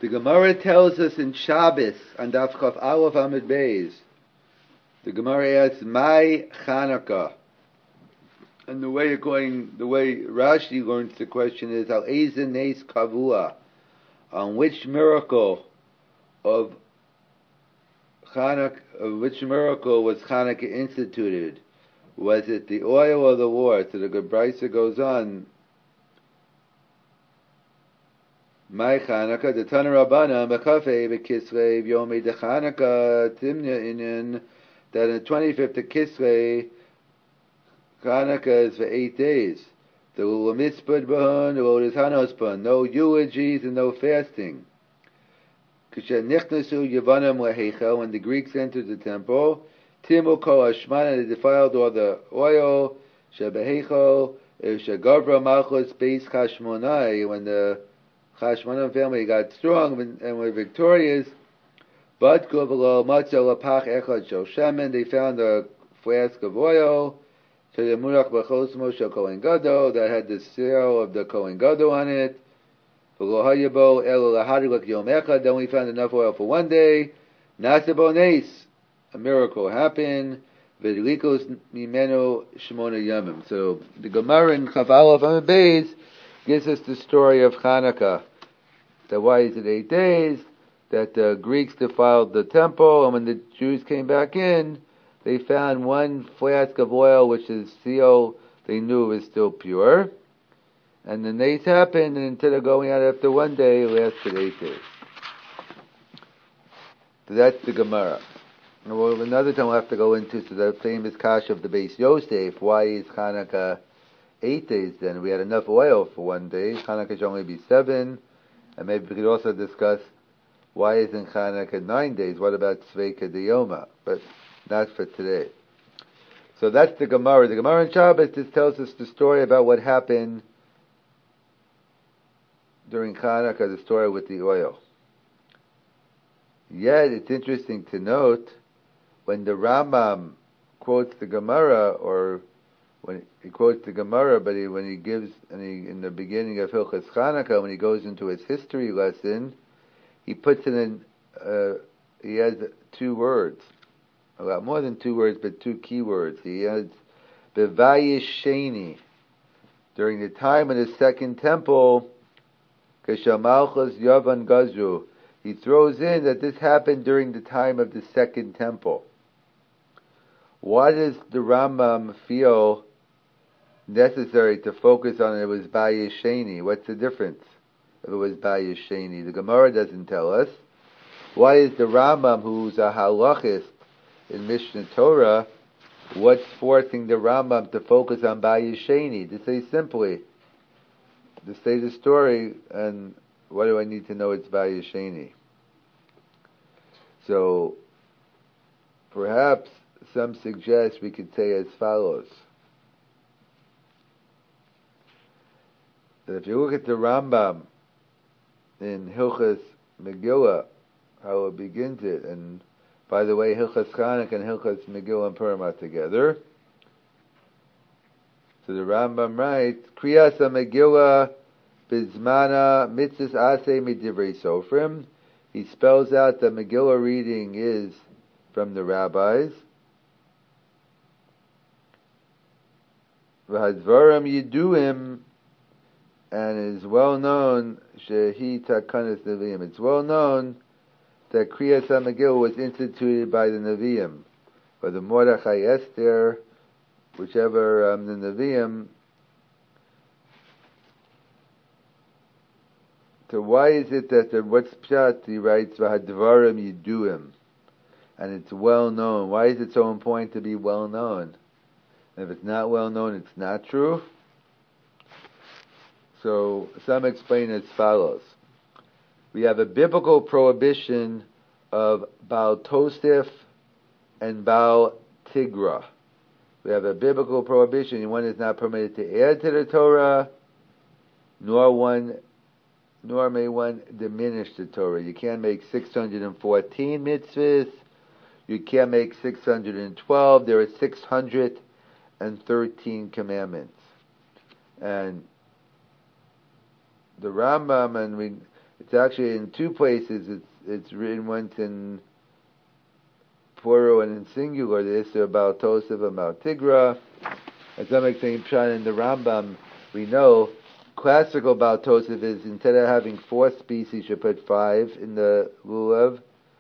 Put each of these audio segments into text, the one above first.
The Gemara tells us in Shabbos on Daf Chaf Aleph Amud Beis. The Gemara asks, "My Chanukah," and the way Rashi learns the question is, "Al Eizen Nes Kavua," on which miracle of Chanukah, which miracle was Chanukah instituted? Was it the oil or the war? So the Gebraisa goes on. My Chanukah, the Tana Rabbana, Mechafei Bekisrei Yomei de Chanukah Timna Inin, that on the 25th of Kisrei, Chanukah is for 8 days. The Ulamispud Bahun, the Ulizhanospan, no eulogies and no fasting. Kisha Nichnasu Yavanam Laheichel, when the Greeks entered the temple, Timu Kol Hashmana, they defiled all the oil, Shebeheichel, Shagavra Malchus Beis Chashmonai, when the Chashmonaim family got strong and were victorious. But they found a flask of oil that had the seal of the Kohen Gadol on it. Then we found enough oil for 1 day. A miracle happened. So the Gemara in Chaf Aleph Amud Beis gives us the story of Chanukah. That why is it 8 days? That the Greeks defiled the temple, and when the Jews came back in, they found one flask of oil, which is seal they knew was still pure. And the nace happened, and instead of going out after 1 day, it lasted 8 days. So that's the Gemara. And well, another time we'll have to go into the famous Kash of the Beis Yosef. Why is Chanukah 8 days then? We had enough oil for 1 day. Chanukah should only be 7. And maybe we could also discuss why isn't Chanukah 9 days? What about Sveika Diyoma? But not for today. So that's the Gemara. The Gemara in Shabbos just tells us the story about what happened during Chanukah, the story with the oil. Yet it's interesting to note when the Rambam quotes the Gemara, or when he quotes the Gemara, but when he gives, in the beginning of Hilchas Chanukah, when he goes into his history lesson, he puts it in, he has 2 words. A lot more than 2 words, but 2 key words. He adds, Bevayisheni, during the time of the Second Temple, Keshamalchus Yavan Gazru. He throws in that this happened during the time of the Second Temple. Why does the Rambam feel necessary to focus on it was Bayesheni? What's the difference if it was Bayesheni? The Gemara doesn't tell us. Why is the Rambam, who's a halachist in Mishnah Torah, what's forcing the Rambam to focus on Bayesheni? To say simply, to say the story, and what do I need to know it's Bayesheni? So, perhaps some suggest we could say as follows. That if you look at the Rambam in Hilchas Megillah, how it begins it, and by the way, Hilchas Chanukah and Hilchas Megillah and Purim are together. So the Rambam writes, Kriyas Megillah Bizmana Mitzvahs Aseh Midivrei Sofrim. He spells out that Megillah reading is from the rabbis. V'hadvarim Yiduim, and it is well known, Shehi Takanas Nevi'im. It's well known that Kriyas HaMegillah was instituted by the Nevi'im, or the Mordechai Esther, whichever the Nevi'im. So why is it that what's Pshat? He writes V'hadvarim Yiduim, and it's well known. Why is it so important to be well known? And if it's not well known, it's not true. So some explain as follows. We have a biblical prohibition of Baal Tosef and Baal Tigra. We have a biblical prohibition. One is not permitted to add to the Torah, nor may one diminish the Torah. You can't make 614 mitzvahs. You can't make 612. There are 613 commandments. And the Rambam, and It's actually in two places. It's written once in plural and in singular. The Isser about Tosef about Tigra. As I'm saying, Pshat in the Rambam, we know classical Baal Tosef is instead of having 4 species, you put 5 in the lulav,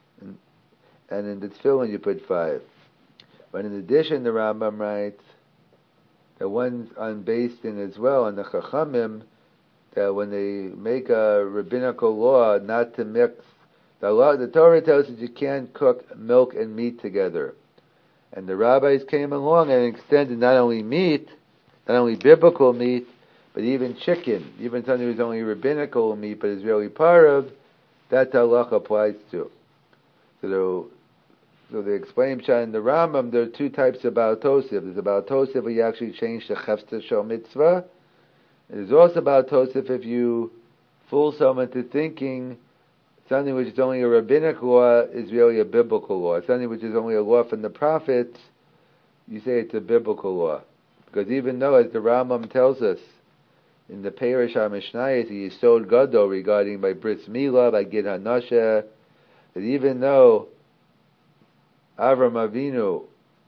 and in the tefillin you put 5. But in addition, the Rambam writes that one's based in as well on the Chachamim, that when they make a rabbinical law not to mix the Torah tells us you can't cook milk and meat together. And the rabbis came along and extended not only meat, not only biblical meat, but even chicken, even something that's only rabbinical meat but is really parav, that halach applies to. So they explain Pshat in the Rambam, there are 2 types of Baal Tosef. There's a Baal Tosef where you actually change the Chefta Shel Mitzvah. There's also Baal Tosef if you fool someone to thinking something which is only a rabbinic law is really a biblical law. Something which is only a law from the prophets, you say it's a biblical law. Because even though, as the Rambam tells us, in the Perish HaMishnayos, he is so gadol regarding by Bris Milah, by Gid HaNasheh, that even though Avram Avinu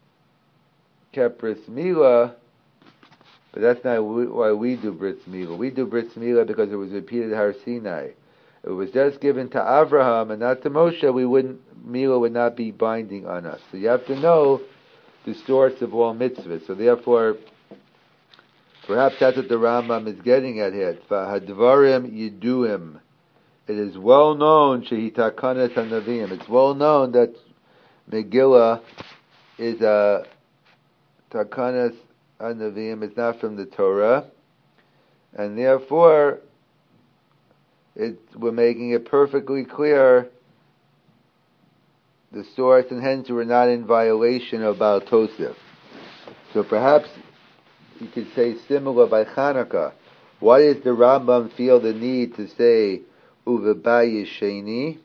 kept Bris Milah, but that's not why we do Bris Milah. We do Bris Milah because it was repeated at Har Sinai. If it was just given to Avraham and not to Moshe, Milah would not be binding on us. So you have to know the source of all mitzvahs. So therefore, perhaps that's what the Rambam is getting at here. Hadvarim Yiduim. It is well known, Shehi Takanas HaNavim. It's well known that Megillah is a Takanas HaNavim. It's not from the Torah. And therefore, we're making it perfectly clear the source, and hence we're not in violation of Baal Tosef. So perhaps you could say similar by Chanukah. Why does the Rambam feel the need to say Uvebayisheni?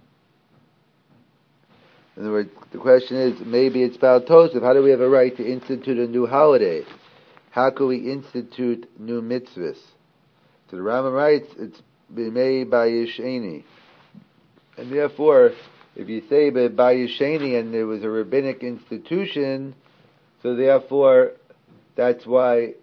In other words, the question is, maybe it's Baal Tosef. How do we have a right to institute a new holiday? How can we institute new mitzvahs? So the Rambam writes, it's B'mei Bayisheni. And therefore, if you say Bayisheni and there was a rabbinic institution, so therefore, that's why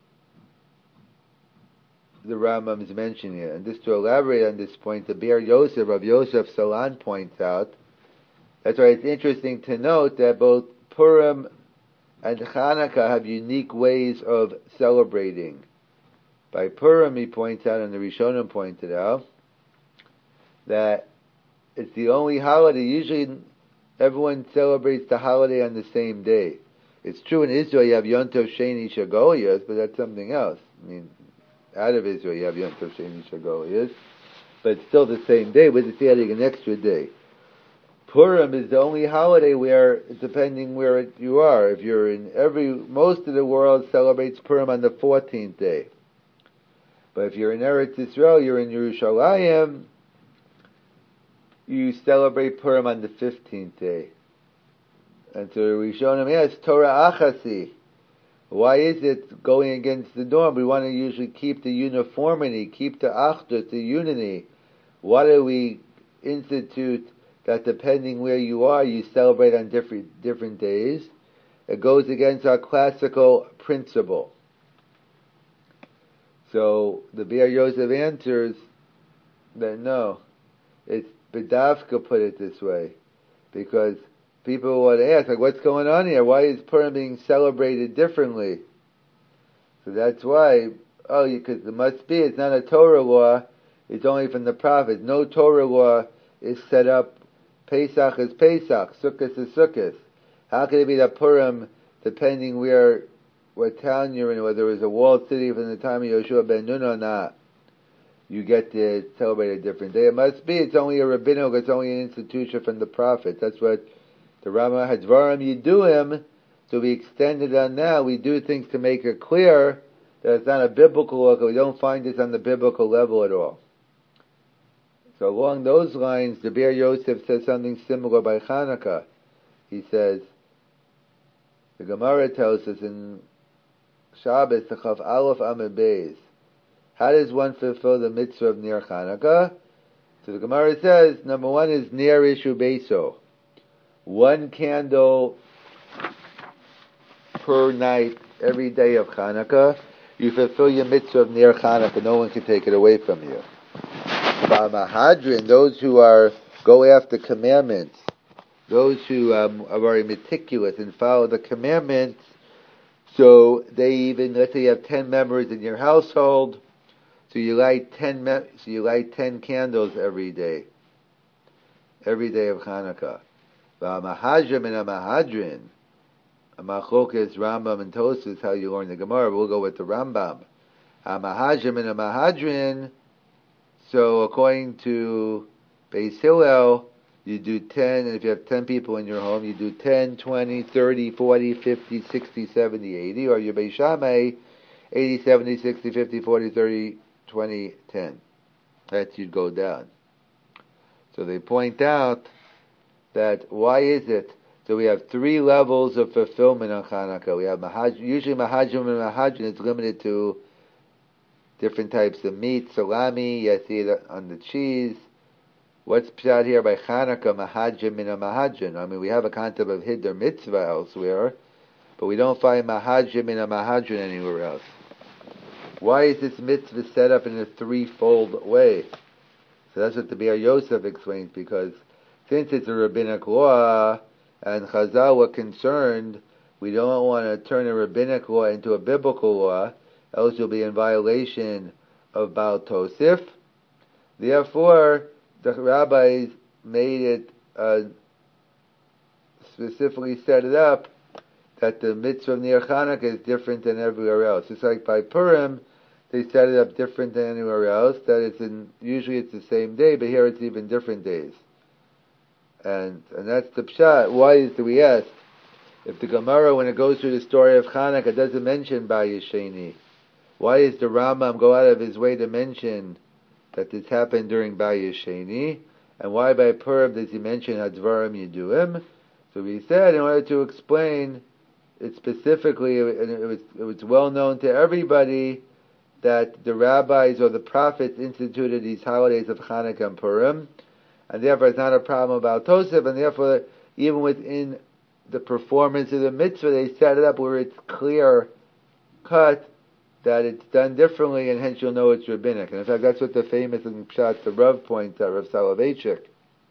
the Rambam is mentioning it. And just to elaborate on this point, the Be'er Yosef, Rav Yosef Salan points out, that's why it's interesting to note that both Purim and Chanukah have unique ways of celebrating. By Purim, he points out, and the Rishonim pointed out, that it's the only holiday. Usually, everyone celebrates the holiday on the same day. It's true in Israel you have Yom Tov Sheni Shagoliyos, but that's something else. I mean, out of Israel you have Yom Tov Sheni Shagoliyos, but it's still the same day, with it's adding an extra day. Purim is the only holiday where, depending where you are, if you're in most of the world celebrates Purim on the 14th day. But if you're in Eretz Yisrael, you're in Yerushalayim, you celebrate Purim on the 15th day. And so Rishonim asks, Torah Achasi, why is it going against the norm? We want to usually keep the uniformity, keep the Achdut, the unity. Why do we institute that depending where you are, you celebrate on different days? It goes against our classical principle. So the Be'er Yosef answers that no, it's B'davka put it this way, because people would ask, like, what's going on here? Why is Purim being celebrated differently? So that's why, because it must be, it's not a Torah law, it's only from the prophets. No Torah law is set up, Pesach is Pesach, Sukkot is Sukkot. How can it be that Purim, depending what town you're in, whether it was a walled city from the time of Yoshua ben Nun or not, you get to celebrate a different day. It must be, it's only a rabbinic, it's only an institution from the prophets. That's what the Rama Hadvarim Yiduim, so we extend it on now. We do things to make it clear that it's not a biblical law, we don't find this on the biblical level at all. So along those lines, the Be'er Yosef says something similar by Chanukah. He says, the Gemara tells us in Shabbos, Chav Aleph Amud Beis, how does one fulfill the mitzvah of Ner Chanukah? So the Gemara says, number one is Ner Ishu Beso. One candle per night, every day of Hanukkah. You fulfill your mitzvah of Ner Hanukkah. No one can take it away from you. Mahadrin, those who go after commandments, those who are very meticulous and follow the commandments, so they even, let's say you have 10 members in your household, so you light 10 candles every day of Hanukkah. Mahadrim and a Mahadrin, a Machlokas, Rambam and Tosfos, how you learn the Gemara. We'll go with the Rambam. A Mahadrim and a Mahadrin. So according to Beis Hillel, you do 10, and if you have 10 people in your home, you do 10, 20, 30, 40, 50, 60, 70, 80, or your Beis Shammai, 80, 70, 60, 50, 40, 30, 20, 10. That you'd go down. So they point out that why is it? So we have 3 levels of fulfillment on Hanukkah. We have usually Mahadrim and Mahadrin, it's limited to different types of meat, salami, you see it on the cheese. What's pshat here by Chanukah, Mahadrim and a Mahadrin? I mean, we have a concept of Hiddur Mitzvah elsewhere, but we don't find Mahadrim and a Mahadrin anywhere else. Why is this mitzvah set up in a threefold way? So that's what the Be'er Yosef explains, because since it's a rabbinic law, and Chazal were concerned, we don't want to turn a rabbinic law into a biblical law, else you'll be in violation of Baal Tosif. Therefore, the rabbis made it, specifically set it up, that the mitzvah of Ner Chanukah is different than everywhere else. It's like by Purim, they set it up different than anywhere else, that usually it's the same day, but here it's even different days. And that's the pshat. Why do we ask? If the Gemara, when it goes through the story of Chanukah, doesn't mention Bayis Sheni, why does the Rambam go out of his way to mention that this happened during Bayis Sheni? And why by Purim does he mention Hadvarim Yeduim? So we said, in order to explain it specifically, and it was well known to everybody that the rabbis or the prophets instituted these holidays of Chanukah and Purim, and therefore it's not a problem about Tosef, and therefore even within the performance of the mitzvah, they set it up where it's clear cut that it's done differently, and hence you'll know it's rabbinic. And in fact, that's what the famous and Pshat the Rav points out, Rav Soloveitchik.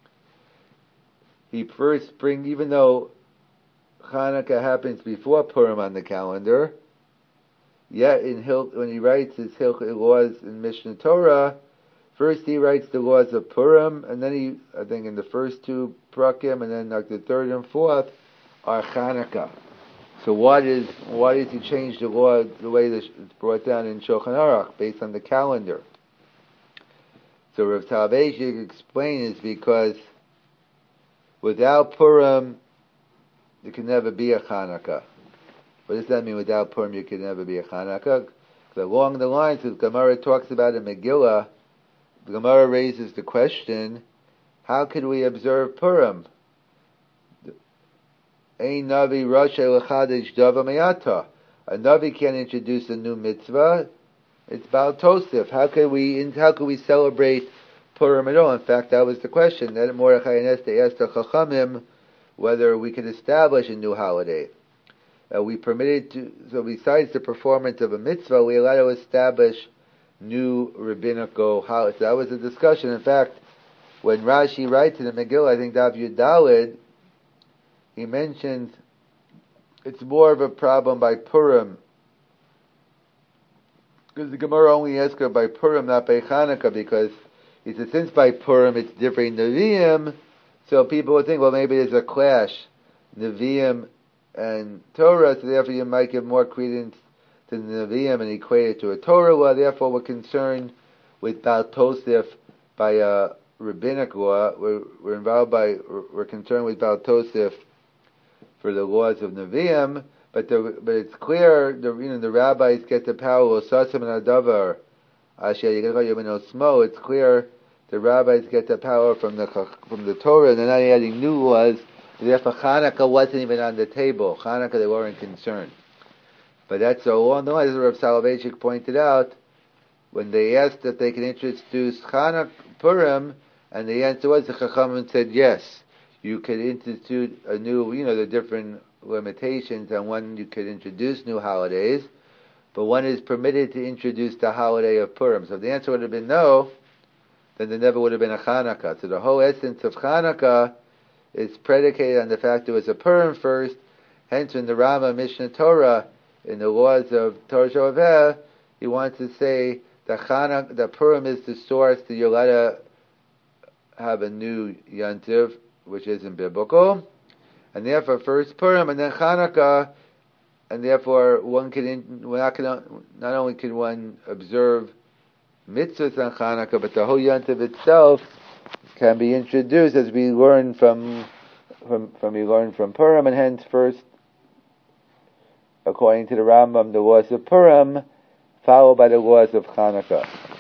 He first brings, even though Chanukah happens before Purim on the calendar, yet when he writes his Hilchot laws in Mishnah Torah, first he writes the laws of Purim, and then I think in the first 2 prakim, and then like the 3rd and 4th are Chanukah. So why does he change the law the way that it's brought down in Shulchan Aruch based on the calendar? So Rav Soloveitchik explains because without Purim there can never be a Chanukah. What does that mean? Without Purim you can never be a Chanukah? Because along the lines that Gemara talks about in Megillah, the Gemara raises the question: how could we observe Purim? Ein Navi Rasha L'Chadish Dava Mayata. A Navi can't introduce a new mitzvah. It's Baal Tosef. How could we celebrate Purim at all? In fact, that was the question. Then Mordechai and Esther asked the Chachamim whether we could establish a new holiday. We permitted so besides the performance of a mitzvah, we allowed to establish new rabbinical holidays. So that was a discussion. In fact, when Rashi writes in the Megillah, I think Daf Yud Daled, he mentions it's more of a problem by Purim, because the Gemara only asks her by Purim, not by Chanukah, because he says since by Purim it's different Nevi'im, so people would think, well, maybe there's a clash, Nevi'im and Torah, so therefore you might give more credence to the Nevi'im and equate it to a Torah law. Therefore we're concerned with Baal Tosef by a rabbinic law. We're concerned with Baal Tosef for the laws of Nevi'im, but it's clear the rabbis get the power. It's clear the rabbis get the power from the Torah, and they're not adding new laws. Therefore, Chanukah wasn't even on the table. Chanukah, they weren't concerned. But that's so along the lines, as Rav Soloveitchik pointed out, when they asked that they can introduce Chanukah Purim And the answer was, the Chachamim said yes. You could institute a new, the different limitations on when you could introduce new holidays, but one is permitted to introduce the holiday of Purim. So if the answer would have been no, then there never would have been a Chanukah. So the whole essence of Chanukah is predicated on the fact there was a Purim first. Hence, in the Rama Mishnah Torah, in the laws of Torah Shoveh, he wants to say that Purim is the source that you're allowed to have a new Yantiv, which isn't biblical, and therefore first Purim and then Chanukah, and therefore not only can one observe mitzvahs on Chanukah, but the whole Yantiv itself can be introduced, as we learn from Purim, and hence first, according to the Rambam, the laws of Purim, followed by the laws of Chanukah.